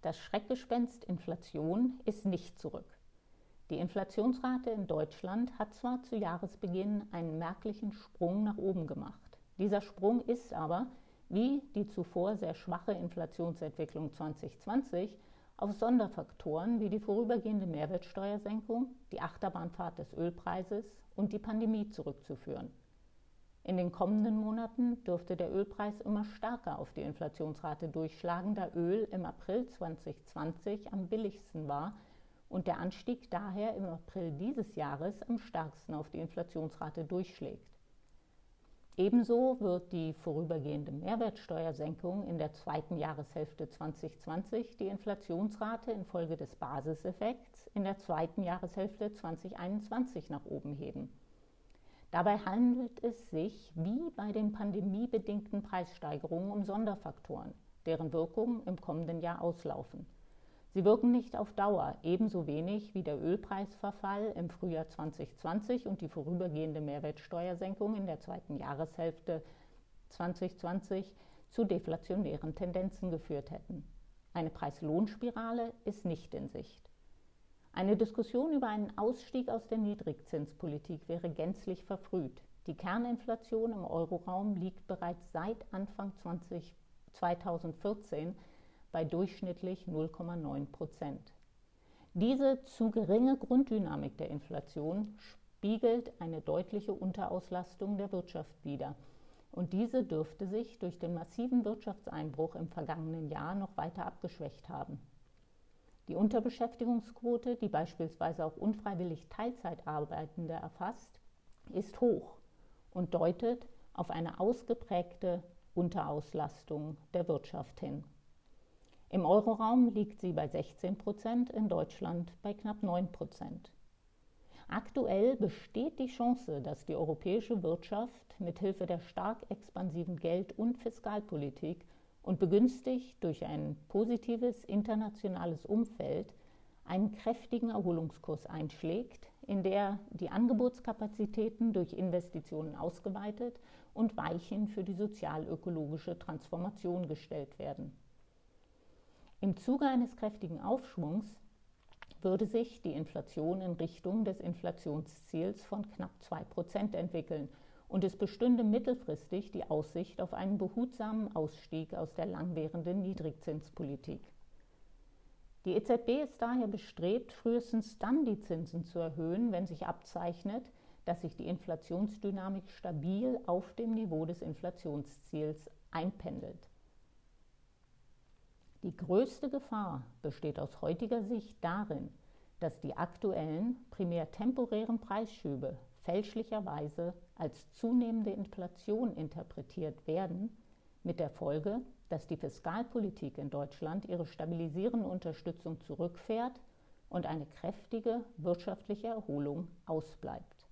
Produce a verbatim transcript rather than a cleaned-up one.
Das Schreckgespenst Inflation ist nicht zurück. Die Inflationsrate in Deutschland hat zwar zu Jahresbeginn einen merklichen Sprung nach oben gemacht. Dieser Sprung ist aber, wie die zuvor sehr schwache Inflationsentwicklung zwanzig zwanzig, auf Sonderfaktoren wie die vorübergehende Mehrwertsteuersenkung, die Achterbahnfahrt des Ölpreises und die Pandemie zurückzuführen. In den kommenden Monaten dürfte der Ölpreis immer stärker auf die Inflationsrate durchschlagen, da Öl im April zwanzig zwanzig am billigsten war und der Anstieg daher im April dieses Jahres am stärksten auf die Inflationsrate durchschlägt. Ebenso wird die vorübergehende Mehrwertsteuersenkung in der zweiten Jahreshälfte zwanzig zwanzig die Inflationsrate infolge des Basiseffekts in der zweiten Jahreshälfte zwanzig einundzwanzig nach oben heben. Dabei handelt es sich wie bei den pandemiebedingten Preissteigerungen um Sonderfaktoren, deren Wirkungen im kommenden Jahr auslaufen. Sie wirken nicht auf Dauer, ebenso wenig wie der Ölpreisverfall im Frühjahr zwanzig zwanzig und die vorübergehende Mehrwertsteuersenkung in der zweiten Jahreshälfte zwanzig zwanzig zu deflationären Tendenzen geführt hätten. Eine Preis-Lohn-Spirale ist nicht in Sicht. Eine Diskussion über einen Ausstieg aus der Niedrigzinspolitik wäre gänzlich verfrüht. Die Kerninflation im Euroraum liegt bereits seit Anfang zweitausendvierzehn bei durchschnittlich null Komma neun Prozent. Diese zu geringe Grunddynamik der Inflation spiegelt eine deutliche Unterauslastung der Wirtschaft wider. Und diese dürfte sich durch den massiven Wirtschaftseinbruch im vergangenen Jahr noch weiter abgeschwächt haben. Die Unterbeschäftigungsquote, die beispielsweise auch unfreiwillig Teilzeitarbeitende erfasst, ist hoch und deutet auf eine ausgeprägte Unterauslastung der Wirtschaft hin. Im Euroraum liegt sie bei sechzehn Prozent, in Deutschland bei knapp neun Prozent. Aktuell besteht die Chance, dass die europäische Wirtschaft mithilfe der stark expansiven Geld- und Fiskalpolitik und begünstigt durch ein positives internationales Umfeld einen kräftigen Erholungskurs einschlägt, in der die Angebotskapazitäten durch Investitionen ausgeweitet und Weichen für die sozial-ökologische Transformation gestellt werden. Im Zuge eines kräftigen Aufschwungs würde sich die Inflation in Richtung des Inflationsziels von knapp zwei Prozent entwickeln und es bestünde mittelfristig die Aussicht auf einen behutsamen Ausstieg aus der langwährenden Niedrigzinspolitik. Die E Z B ist daher bestrebt, frühestens dann die Zinsen zu erhöhen, wenn sich abzeichnet, dass sich die Inflationsdynamik stabil auf dem Niveau des Inflationsziels einpendelt. Die größte Gefahr besteht aus heutiger Sicht darin, dass die aktuellen, primär temporären Preisschübe fälschlicherweise als zunehmende Inflation interpretiert werden, mit der Folge, dass die Fiskalpolitik in Deutschland ihre stabilisierende Unterstützung zurückfährt und eine kräftige wirtschaftliche Erholung ausbleibt.